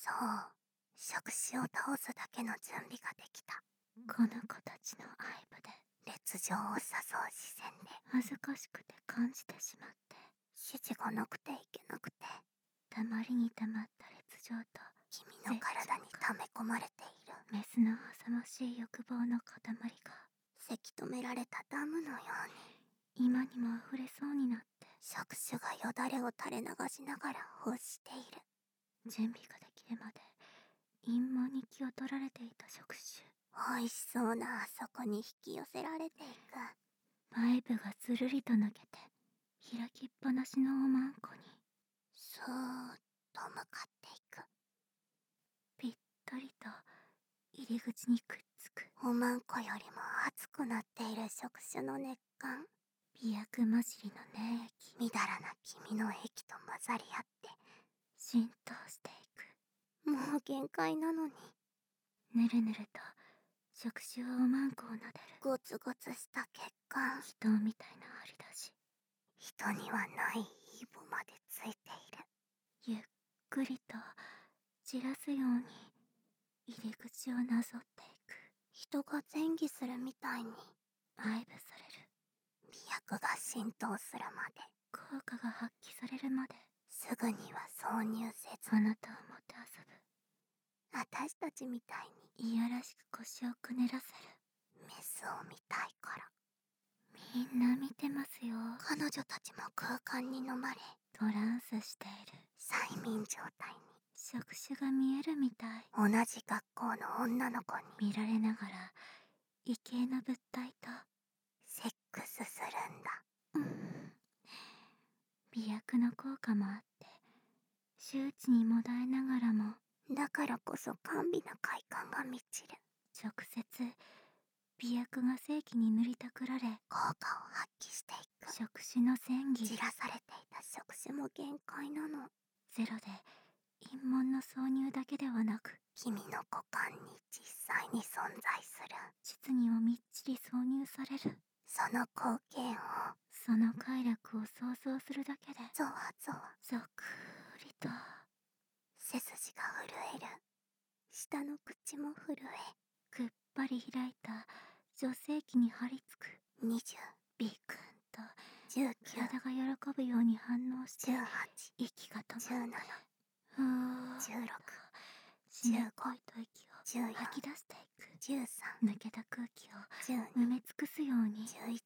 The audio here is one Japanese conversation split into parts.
そう、触手を倒すだけの準備ができた。 この子たちの愛撫で烈情を誘う視線で恥ずかしくて感じてしまって、 指示がなくていけなくて、 たまりにたまった烈情と君の体に溜め込まれているメスの浅ましい欲望の塊がせき止められたダムのように今にも溢れそうになって、 触手がよだれを垂れ流しながら欲している。 準備ができるまで陰謀に気を取られていた触手。 美味しそうなあそこに引き寄せられていく。 前部がずるりと抜けて開きっぱなしのおまんこにそーっと向かっていく。 ぴったりと入り口にくっつく。 おまんこよりも熱くなっている触手の熱感。 美薬混じりの粘液、 みだらな君の液と混ざり合って浸透していく。 もう限界なのに。 ぬるぬると触手はおまんこをなでる。 ゴツゴツした血管。 人みたいな張り出し。 人にはないイボまでついている。 ゆっくりと散らすように入り口をなぞっていく。 人が前戯するみたいに愛撫される。 美薬が浸透するまで、 効果が発揮されるまで、 すぐには挿入せず、 あなたをもてあそぶ。 私たちみたいいやらしく腰をくねらせる。 にメスを見たいから。 みんな見てますよ。 彼女たちも空間に飲まれトランスしている。 催眠状態に。 触手が見えるみたい。 同じ学校の女の子に見られながら異形の物体とセックスするんだ。 美薬の効果もあって周知にもだえながらも、 だからこそ甘美な快感が満ちる。 直接美薬が正規に塗りたくられ、 効果を発揮していく。 触手の戦技じらされていた触手も限界なの。 ゼロで陰門の挿入だけではなく、 君の股間に実際に存在する膣にもみっちり挿入される。 その光景をその快楽を想像するだけでゾワゾワざっくりと背筋が震える。下の口も震くっぱり開いた女性器に張り付く。 え、20、 ビクンと 19、 体が喜ぶように反応して 18、 息が止まって、 17、 ふーっと 16、 湿っぽいと息を 14、 吐き出していく。 13、 抜けた空気を 12、 埋め尽くすように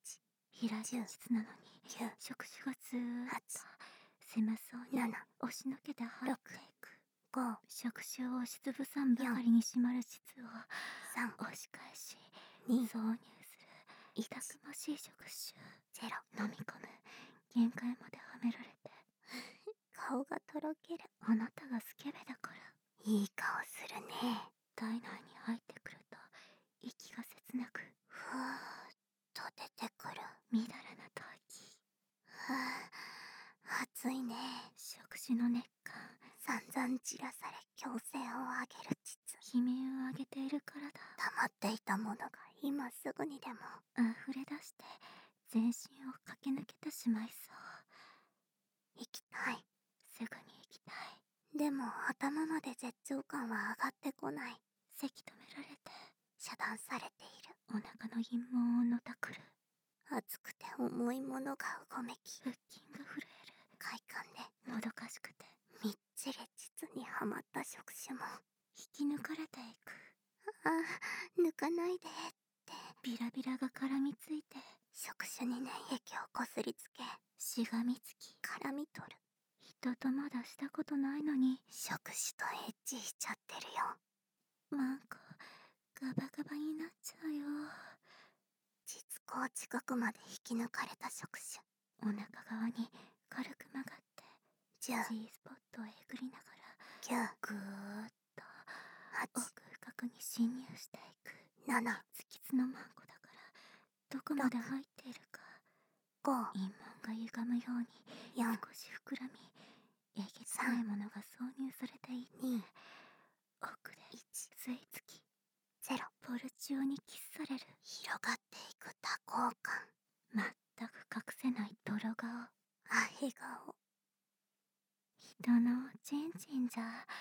11、 開いた膣なのに 9、 触手がずーっと 8、 狭そうに 7、 押しのけて入っていく。 5、 触手を押しつぶさんばかりに締まる膣を 3、 押し返し 2、 挿入する 1、 たくましい触手。 0。 飲み込む。限界まではめられて、 顔がとろける。 あなたがスケベだから。 いい顔するね。 体内に入ってくると息が切なく、 ふーっと出てくる。 みだらな吐息。 はあ、暑いね。 触手の熱感、 散々散らされ強制を上げる膣。 悲鳴を上げているからだ。 溜まっていたものが今すぐにでも。 溢れ出して全身を駆け抜けてしまいそう。 行きたい。 すぐに行きたい。 でも頭まで絶頂感は上がってこない。 せき止められて遮断されている。 お腹の陰謀をのたくる。 熱くて重いものがうごめき、 腹筋が震える。 快感でもどかしくてみっちり膣にはまった触手も、 引き抜かれていく。 ああ、抜かないでってビラビラが絡みついて触手に粘液をこすりつけ、 しがみつき、 絡み取る。 人とまだしたことないのに触手とエッチしちゃってるよ。 マンコガバガバになっちゃうよ。 膣口近くまで引き抜かれた触手。 お腹側に軽く曲がって 10、 G スポットをえぐりなが 9、 らぐーっと 8、 奥深くに侵入していく。 7、 キツキツのマンコだからどこまで入っているか。 5、 陰門が歪むように 4、 少し膨らみ、えげつないものが挿入されていって、 2、 奥で 1、 吸い付き 0。 ポルチオにキスされる。 広がっていく多幸感。 全く隠せない泥顔。 アヘ顔。 人のおちんちんじゃ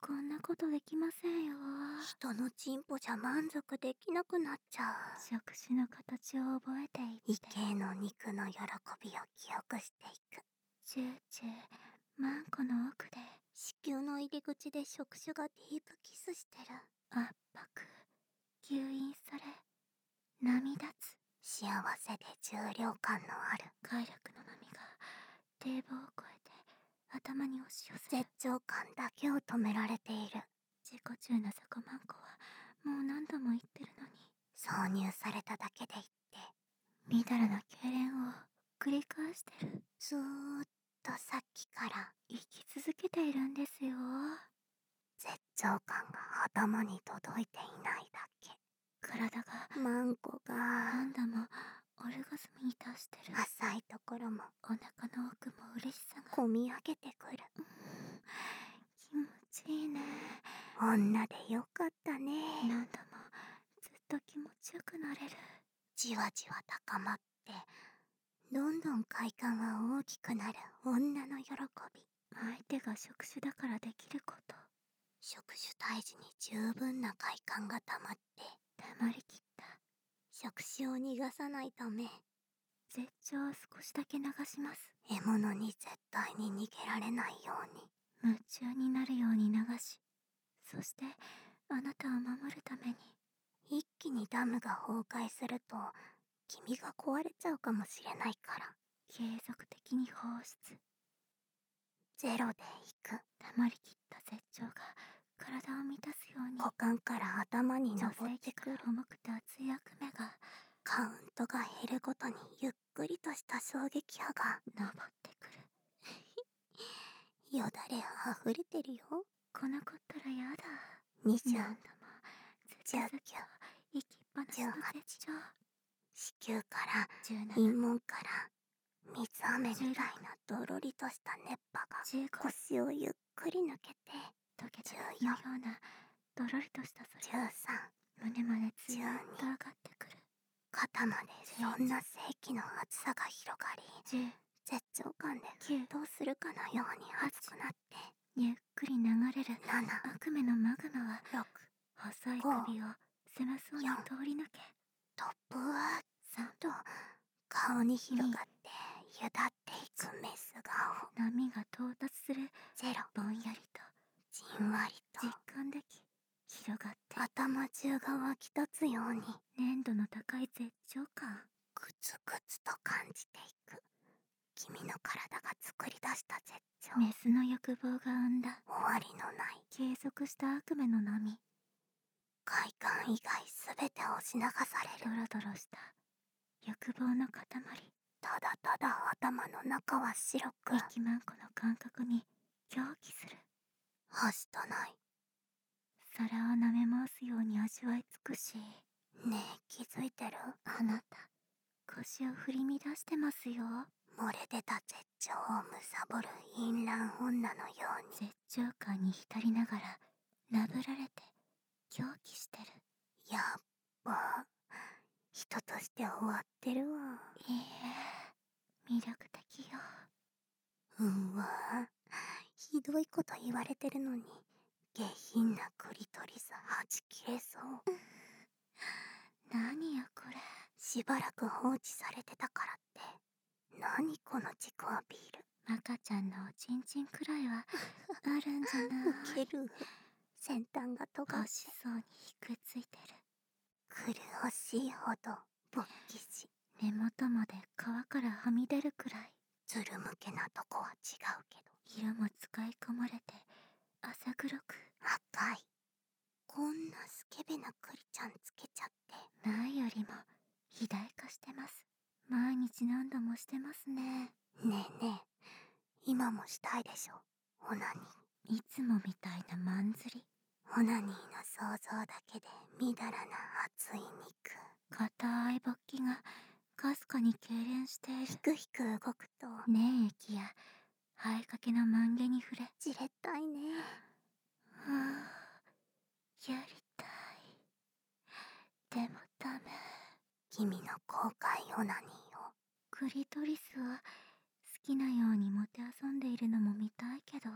こんなことできませんよ。 人のチンポじゃ満足できなくなっちゃう。 触手の形を覚えてい異って、 形の肉の喜びを記憶していく。 チューチュー、マンコの奥で子宮の入り口で触手がディープキスしてる。 圧迫、吸引され、波立つ。 幸せで重量感のある快楽の波が堤防を越えて頭に押し寄せる。 絶頂感だけを止められている。 自己中なサコマンコはもう何度も言ってるのに、 挿入されただけで言ってみだらな痙攣を繰り返してる。 ずーっとさっきから生き続けているんですよ。 絶頂感が頭に届いていないだけ。 体がマンコが何度もオルガズムに達してる。 浅いところもお腹の奥も嬉しさがこみ上げてくる。 気持ちいいね。 女でよかったね。 何度もずっと気持ちよくなれる。 じわじわ高まってどんどん快感は大きくなる女の喜び。 相手が触手だからできること。 触手胎児に十分な快感がたまって溜まりきった触手を逃がさないため絶頂を少しだけ流します。 獲物に絶対に逃げられないように。 夢中になるように流し、そしてあなたを守るために。 一気にダムが崩壊すると君が壊れちゃうかもしれないから、 継続的に放出。 ゼロでいく。 溜まりきった絶頂が体を満たすように、 股間から頭に女登ってくる。 性器から重くて熱い悪夢がカウントが減るごとにゆっくりとした衝撃波が登ってくる。 よだれあふれてるよ。 この子ったらやだ。 20、 何度もずっとずっと生きっぱなしの絶頂。 子宮から 17、 陰門から水飴みたいなどろりとした熱波が 15、 腰をゆっくり抜けて、 溶けた水のようなどろりとしたそれが 13、 胸までずーっと上がってくる。 肩までそんな正規の熱さが広がり、 10、 絶頂感で沸騰するかのように熱くなって、 ゆっくり流れる 7、 悪夢のマグマは 6、 細い首を狭そうに通り抜け、 トップは 3、 と顔に広がってゆだっていくメス顔。 波が到達する。 0、 ぼんやりとじんわりと実感でき、広がって頭中が湧き立つように粘度の高い絶頂感。 グツグツと感じていく。君の体が作り出した絶頂。 メスの欲望が生んだ終わりのない継続した悪夢の波。 快感以外すべて押し流されドる。 ロドロした欲望の塊。 ただただ頭の中は白く息マンコの感覚に狂気する。 はしたない。 皿を舐め回すように味わい尽くし、 ねえ気づいてる？ あなた腰を振り乱してますよ。 漏れ出た絶頂を貪る淫乱女のように。 絶頂感に浸りながらなぶられて狂気してる。 やっぱ人として終わってるわ。 いいえ、魅力的よ。 うんわ、ひどいこと言われてるのに下品なクリトリスはち切れそう。 何よこれ。 しばらく放置されてたからって何この自己アピール。 赤ちゃんのおちんちんくらいはあるんじゃない。 ウケる。先端が尖って欲しそうにひくついてる。 苦しいほど勃起し、 根元まで皮からはみ出るくらい。 ずるむけなとこは違うけど色も使い込まれて浅黒く。 赤い。こんなスケベなクリちゃんつけちゃって前よりも肥大化してます。毎日何度もしてますね。 ねえねえ、今もしたいでしょオナニー。 いつもみたいなマンズリ。 オナニーの想像だけでみだらな熱い肉。 硬い勃起がかすかに痙攣している。 ひくひく動くと粘液や生えかけの万華に触れ、 じれったいね。 はあ、やりたい。でもダメ。 君の公開オナニーを。 クリトリスを好きなようにもてあそんでいるのも見たいけど、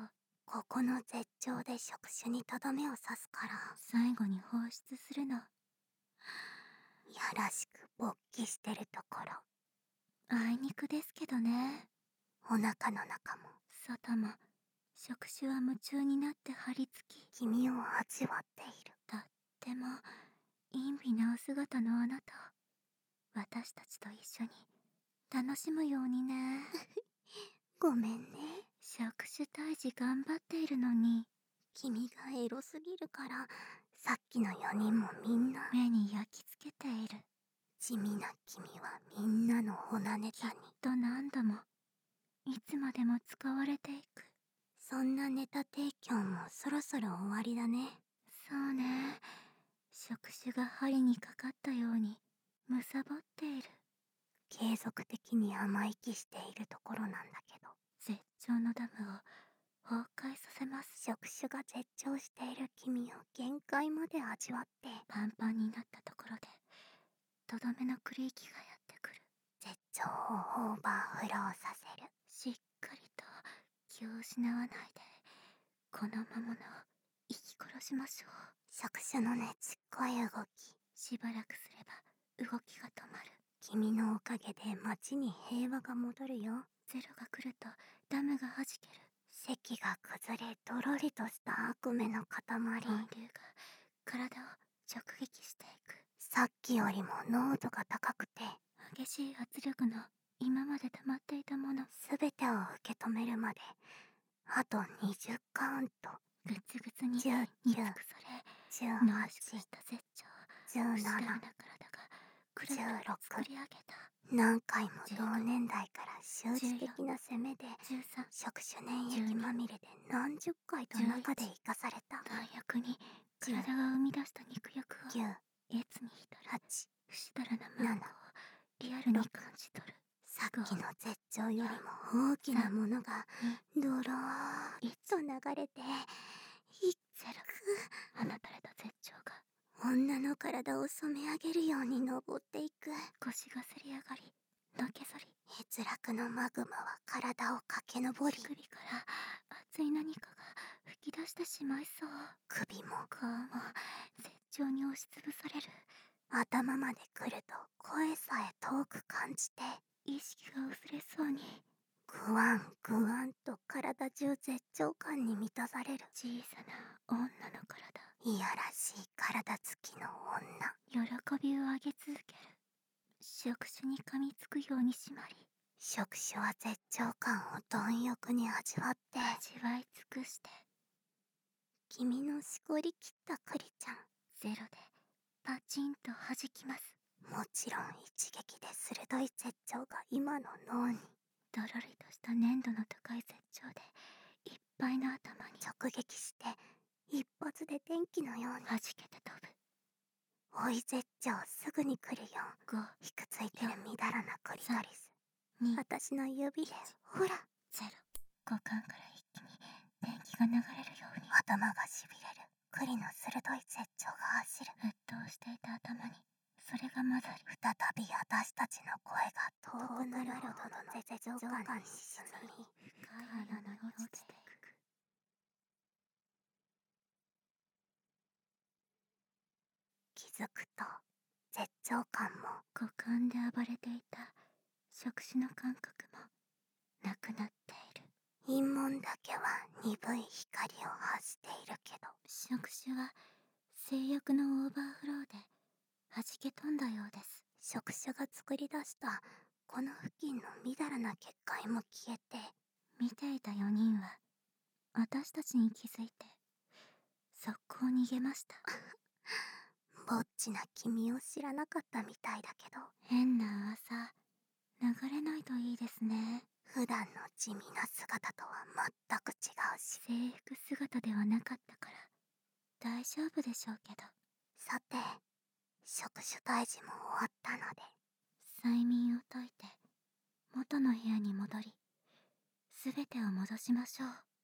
ここの絶頂で触手にとどめを刺すから。 最後に放出するの。 やらしく勃起してるところ。 あいにくですけどね。 お腹の中も外も触手は夢中になって張り付き、 君を味わっている。 とっても陰微なお姿のあなたを私たちと一緒に楽しむようにね。 ごめんね。 触手退治頑張っているのに。 君がエロすぎるからさっきの4人もみんな目に焼き付けている。 地味な君はみんなのオナネタに。 と何度もいつまでも使われていく。 そんなネタ提供もそろそろ終わりだね。 そうね。触手が針にかかったようにむさぼっている。 継続的に甘息しているところなんだけど、 絶頂のダムを崩壊させます。 触手が絶頂している君を限界まで味わって。 パンパンになったところでとどめのクリーキがやってくる。 絶頂をオーバーフローさせる。 しっかりと気を失わないでこの魔物を生き殺しましょう。 触手のねちっこい動き。 しばらくすれば動きが止まる。 君のおかげで街に平和が戻るよ。 ゼロが来るとダムが弾ける。 席が崩れとろりとした悪夢の塊。 本流が体を直撃していく。 さっきよりも濃度が高くて、 激しい圧力の今まで溜まっていたものすべてを受け止めるまであと20カウント。 ぐつぐつに煮 19、 尽くされ濃 18、 縮した絶頂 17、 不死な体がくるくる作り上げた。 何回も同年代から周知的な攻めで 13、 触手粘液まみれで何十回と中で生かされた。 弾薬に体が生み出した肉欲を 9、 越に浸る 8、 不死だらなマンコをリアルに感じ取る。 さっきの絶頂よりも大きなものがドローッと流れていゼロ、放たれた絶頂が女の体を染め上げるように登っていく。 腰がせり上がりのけぞり、 閲楽のマグマは体を駆け上り、 乳首から熱い何かが吹き出してしまいそう。 首も顔も絶頂に押しつぶされる。 頭まで来ると声さえ遠く感じて、 意識が薄れそうにグワングワンと体中絶頂感に満たされる。 小さな女の体、 いやらしい体つきの女。 喜びを上げ続ける。触手に噛みつくように締まり、 触手は絶頂感を貪欲に味わって味わい尽くして、 君のしこりきったクリちゃん。 ゼロでパチンと弾きます。 もちろん一撃で鋭い絶頂が今の脳にドロリとした粘度の高い絶頂でいっぱいの頭に直撃して一発で電気のように弾けて飛ぶ。 追い絶頂すぐに来るよ。 5、 ひくついてるみだらなクリトリス。 2、 私の指でほら。 ゼロ。股間から一気に電気が流れるように頭がしびれる。クリの鋭い絶頂が走る。 沸騰していた頭にそれが混ざり、 再び私たちの声が遠くなるほどの絶頂感に沈み、 深い穴に落ちていく。 気づくと絶頂感も股間で暴れていた触手の感覚もなくなっている。 陰門だけは鈍い光を発しているけど、 触手は制約のオーバーフローで弾け飛んだようです。 触手が作り出したこの付近のみだらな結界も消えて、 見ていた4人は私たちに気づいて速攻逃げました。 ぼっちな君を知らなかったみたいだけど、 変な噂流れないといいですね。 普段の地味な姿とは全く違うし。 制服姿ではなかったから大丈夫でしょうけど。 さて、触手退治も終わったので、 催眠を解いて元の部屋に戻り、すべてを戻しましょう。